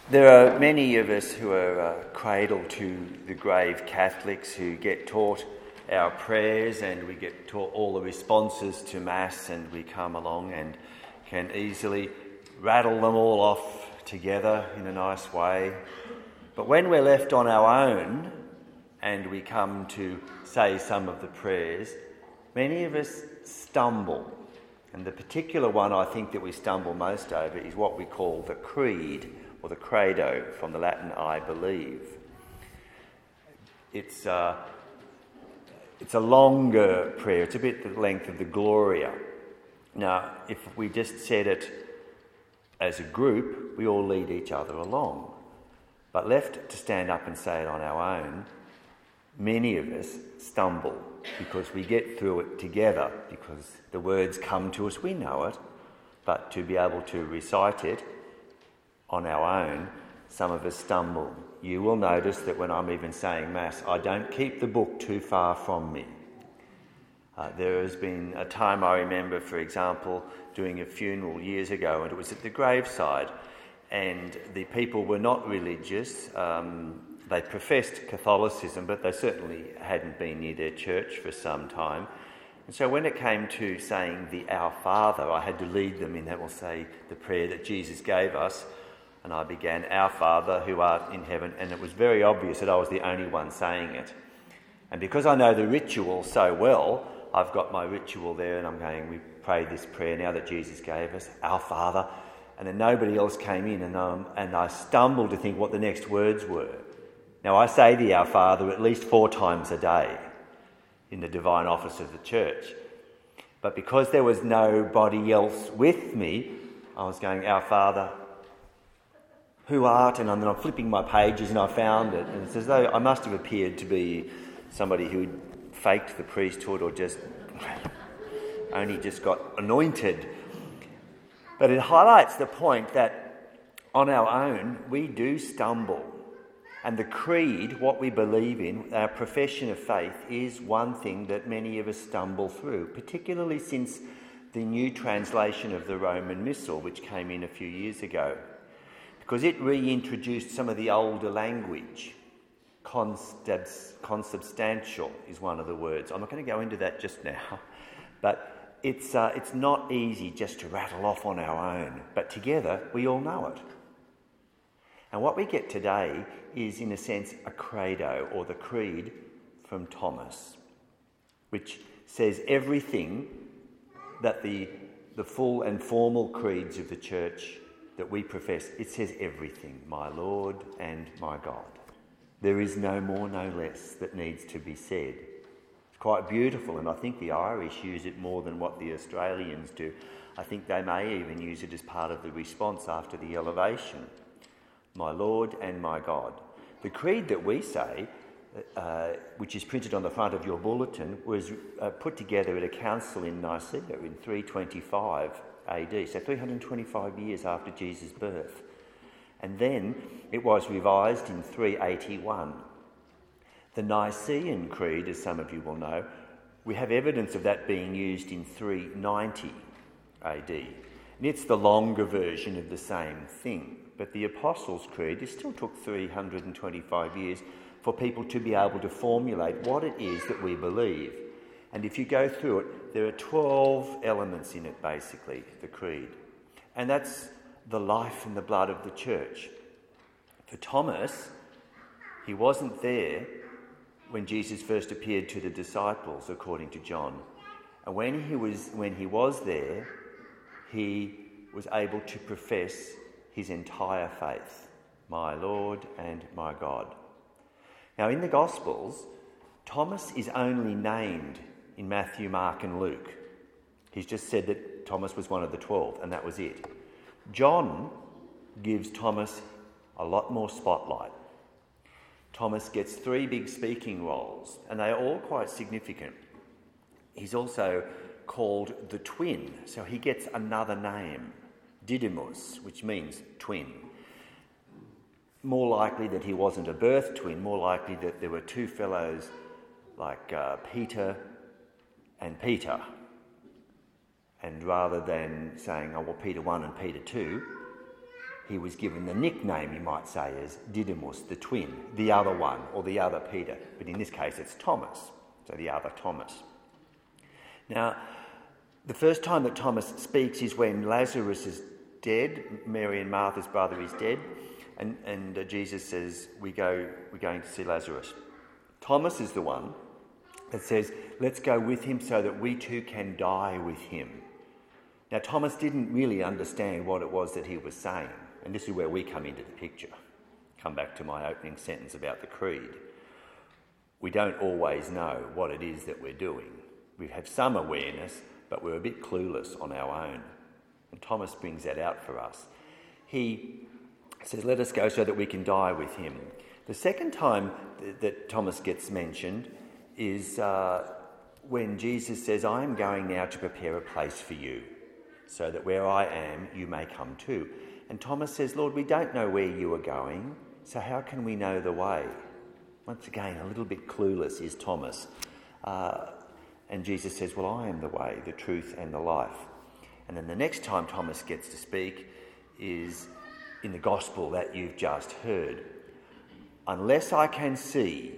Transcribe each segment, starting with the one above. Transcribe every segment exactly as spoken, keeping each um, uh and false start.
There are many of us who are uh, cradled to the grave Catholics who get taught our prayers and we get taught all the responses to Mass, and we come along and can easily rattle them all off together in a nice way. But when we're left on our own and we come to say some of the prayers, many of us stumble. And the particular one I think that we stumble most over is what we call the Creed, or the Credo, from the Latin I believe. It's, uh, it's a longer prayer. It's a bit the length of the Gloria. Now, if we just said it as a group, we all lead each other along. But left to stand up and say it on our own, many of us stumble because we get through it together, because the words come to us, we know it, but to be able to recite it on our own, some of us stumble. You will notice that when I'm even saying Mass, I don't keep the book too far from me. Uh, there has been a time I remember, for example, doing a funeral years ago, and it was at the graveside, and the people were not religious. Um, they professed Catholicism, but they certainly hadn't been near their church for some time. And so when it came to saying the Our Father, I had to lead them in that, we'll say, the prayer that Jesus gave us. And I began, Our Father who art in heaven, and it was very obvious that I was the only one saying it. And because I know the ritual so well, I've got my ritual there and I'm going, we pray this prayer now that Jesus gave us, Our Father. And then nobody else came in, and, um, and I stumbled to think what the next words were. Now I say the Our Father at least four times a day in the divine office of the church. But because there was nobody else with me, I was going, Our Father, who art, and then I'm flipping my pages and I found it, and it's as though I must have appeared to be somebody who faked the priesthood or just only just got anointed. But it highlights the point that on our own we do stumble, and the creed, what we believe in, our profession of faith, is one thing that many of us stumble through, particularly since the new translation of the Roman Missal, which came in a few years ago. Because it reintroduced some of the older language. Consubs- consubstantial is one of the words. I'm not going to go into that just now, but it's uh, it's not easy just to rattle off on our own. But together, we all know it. And what we get today is, in a sense, a credo, or the creed, from Thomas, which says everything that the the full and formal creeds of the Church that we profess. It says everything, my Lord and my God. There is no more, no less that needs to be said. It's quite beautiful, and I think the Irish use it more than what the Australians do. I think they may even use it as part of the response after the elevation. My Lord and my God. The creed that we say, uh, which is printed on the front of your bulletin, was uh, put together at a council in Nicaea in three twenty-five A D, so three hundred twenty-five years after Jesus' birth. And then it was revised in three eighty-one. The Nicene Creed, as some of you will know, we have evidence of that being used in three ninety A D. And it's the longer version of the same thing. But the Apostles' Creed, it still took three hundred twenty-five years for people to be able to formulate what it is that we believe. And if you go through it, there are twelve elements in it, basically, the creed. And that's the life and the blood of the church. For Thomas, he wasn't there when Jesus first appeared to the disciples, according to John. And when he was, when he was there, he was able to profess his entire faith, my Lord and my God. Now, in the Gospels, Thomas is only named in Matthew, Mark and Luke. He's just said that Thomas was one of the twelve, and that was it. John gives Thomas a lot more spotlight. Thomas gets three big speaking roles, and they are all quite significant. He's also called the twin, so he gets another name, Didymus, which means twin. More likely that he wasn't a birth twin, more likely that there were two fellows like uh, Peter and Peter. And rather than saying, oh, well, Peter one and Peter two, He was given the nickname, you might say, as Didymus, the twin, the other one, or the other Peter. But in this case, it's Thomas, so the other Thomas. Now, the first time that Thomas speaks is when Lazarus is dead. Mary and Martha's brother is dead. And, and uh, Jesus says, we go, we're going to see Lazarus. Thomas is the one that says, let's go with him so that we too can die with him. Now, Thomas didn't really understand what it was that he was saying. And this is where we come into the picture. Come back to my opening sentence about the creed. We don't always know what it is that we're doing. We have some awareness, but we're a bit clueless on our own. And Thomas brings that out for us. He says, let us go so that we can die with him. The second time th- that Thomas gets mentioned is uh, when Jesus says, I am going now to prepare a place for you, so that where I am, you may come too. And Thomas says, Lord, we don't know where you are going, so how can we know the way? Once again, a little bit clueless is Thomas. Uh, and Jesus says, well, I am the way, the truth and the life. And then the next time Thomas gets to speak is in the gospel that you've just heard. Unless I can see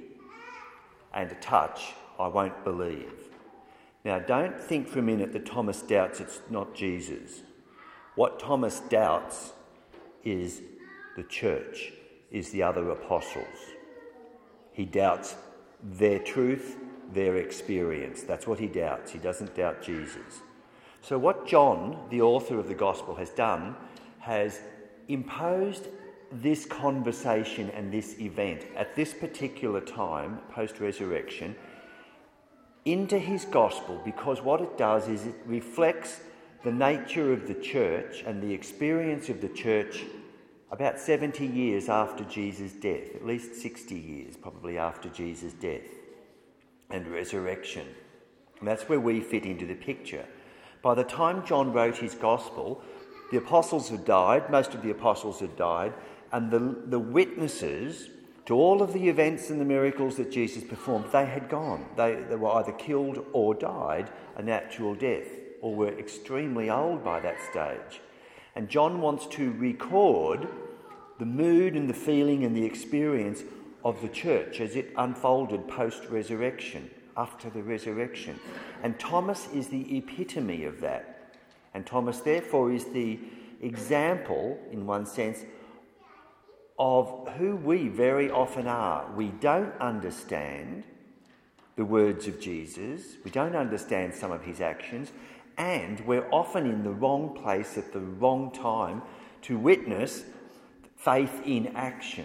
and touch, I won't believe. Now, don't think for a minute that Thomas doubts it's not Jesus. What Thomas doubts is the church, is the other apostles. He doubts their truth, their experience. That's what he doubts. He doesn't doubt Jesus. So what John, the author of the gospel, has done, has imposed this conversation and this event at this particular time, post-resurrection, into his gospel, because what it does is it reflects the nature of the church and the experience of the church about seventy years after Jesus' death, at least sixty years probably after Jesus' death and resurrection. And that's where we fit into the picture. By the time John wrote his gospel, the apostles had died, most of the apostles had died, and the, the witnesses to all of the events and the miracles that Jesus performed, they had gone. They, they were either killed or died a natural death, or were extremely old by that stage. And John wants to record the mood and the feeling and the experience of the church as it unfolded post-resurrection, after the resurrection. And Thomas is the epitome of that. And Thomas, therefore, is the example, in one sense, of who we very often are. We don't understand the words of Jesus. We don't understand some of his actions. And we're often in the wrong place at the wrong time to witness faith in action.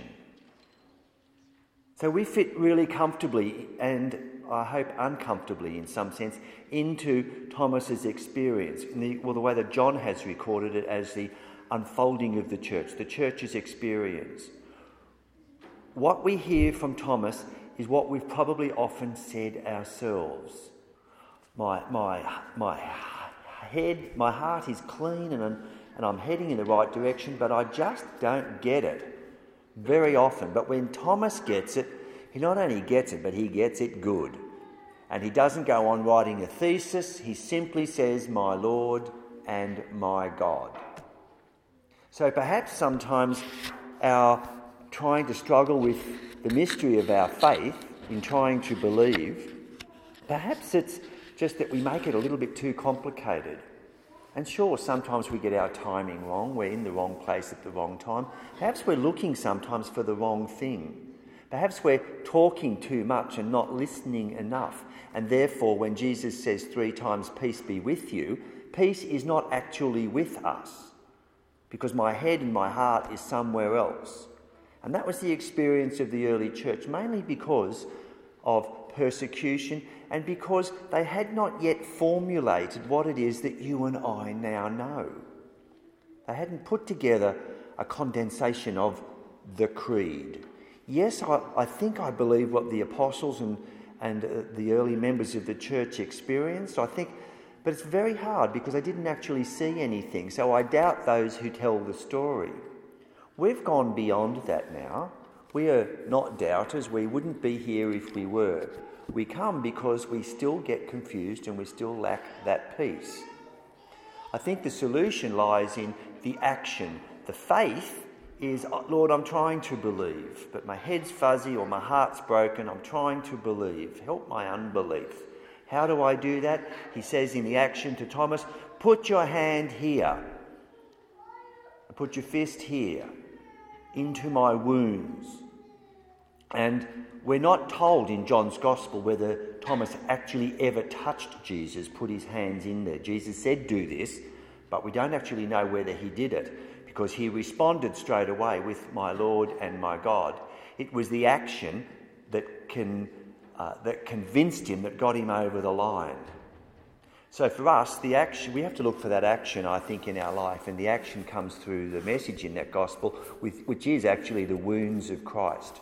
So we fit really comfortably, and I hope uncomfortably in some sense, into Thomas's experience, in the, well, the way that John has recorded it as the unfolding of the church, the church's experience. What we hear from Thomas is what we've probably often said ourselves. My, my, my head, my heart is clean and I'm, and I'm heading in the right direction, but I just don't get it very often. But when Thomas gets it, he not only gets it, but he gets it good. And he doesn't go on writing a thesis. He simply says, my Lord and my God. So perhaps sometimes our trying to struggle with the mystery of our faith in trying to believe, perhaps it's just that we make it a little bit too complicated. And sure, sometimes we get our timing wrong. We're in the wrong place at the wrong time. Perhaps we're looking sometimes for the wrong thing. Perhaps we're talking too much and not listening enough. And therefore, when Jesus says three times, peace be with you, peace is not actually with us, because my head and my heart is somewhere else. And that was the experience of the early church, mainly because of persecution and because they had not yet formulated what it is that you and I now know. They hadn't put together a condensation of the creed. Yes, I, I think I believe what the apostles and, and uh, the early members of the church experienced. I think, but it's very hard because I didn't actually see anything. So I doubt those who tell the story. We've gone beyond that now. We are not doubters. We wouldn't be here if we were. We come because we still get confused and we still lack that peace. I think the solution lies in the action, the faith is, Lord, I'm trying to believe, but my head's fuzzy or my heart's broken. I'm trying to believe. Help my unbelief. How do I do that? He says in the action to Thomas, put your hand here. Put your fist here into my wounds. And we're not told in John's Gospel whether Thomas actually ever touched Jesus, put his hands in there. Jesus said, do this, but we don't actually know whether he did it because he responded straight away with my Lord and my God. It was the action that can uh, that convinced him, that got him over the line. So for us, the action, we have to look for that action, I think, in our life, and the action comes through the message in that gospel, with, which is actually the wounds of Christ.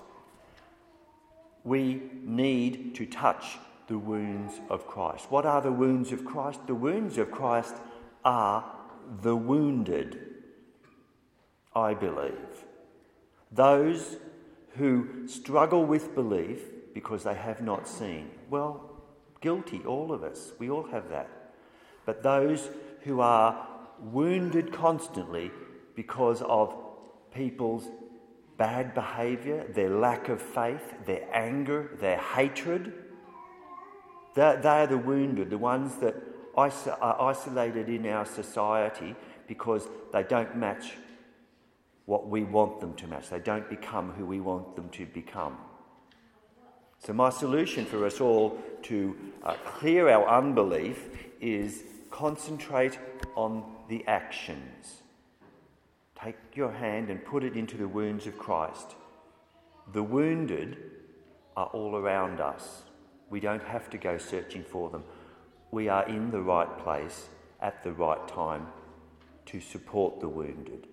We need to touch the wounds of Christ. What are the wounds of Christ? The wounds of Christ are the wounded, I believe. Those who struggle with belief because they have not seen. Well, guilty, all of us. We all have that. But those who are wounded constantly because of people's bad behaviour, their lack of faith, their anger, their hatred, they are the wounded, the ones that are isolated in our society because they don't match what we want them to match. They don't become who we want them to become. So my solution for us all to uh, clear our unbelief is concentrate on the actions. Take your hand and put it into the wounds of Christ. The wounded are all around us. We don't have to go searching for them. We are in the right place at the right time to support the wounded.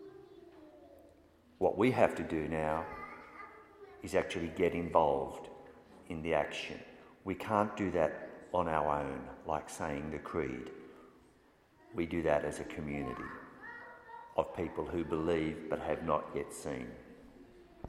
What we have to do now is actually get involved in the action. We can't do that on our own, like saying the creed. We do that as a community of people who believe but have not yet seen.